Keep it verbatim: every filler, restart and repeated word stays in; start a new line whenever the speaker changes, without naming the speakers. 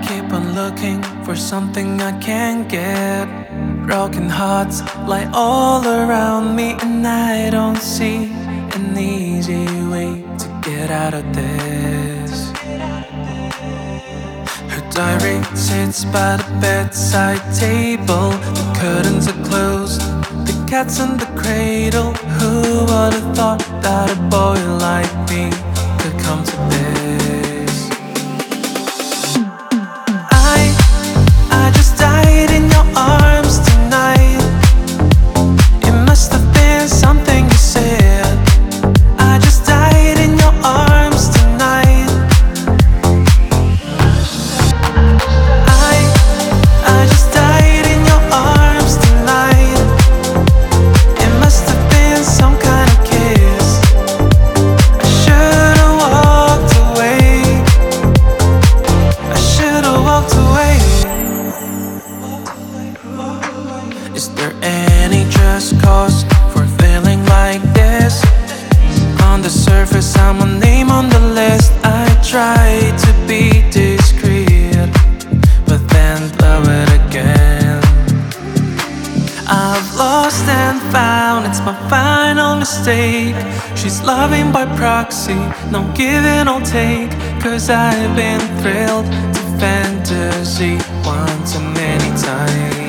keep on looking for something I can't get. Broken hearts lie all around me, and I don't see an easy way to get out of this. Her diary sits by the bedside table. The curtains are closed, the cat's in the cradle. Who would have thought that a boy like me could come to this? I, I just died in your arms tonight. It must have been something you said. I just died in your arms tonight. I, I just died in your arms tonight. It must have been some kind of kiss. I should've walked away. I should've walked away. Is there any just cause for feeling like this? On the surface, I'm a name on the list. I try to be discreet, but then blow it again. I've lost and found, it's my final mistake. She's loving by proxy, no give and no take. Cause I've been thrilled to fantasy one too many times.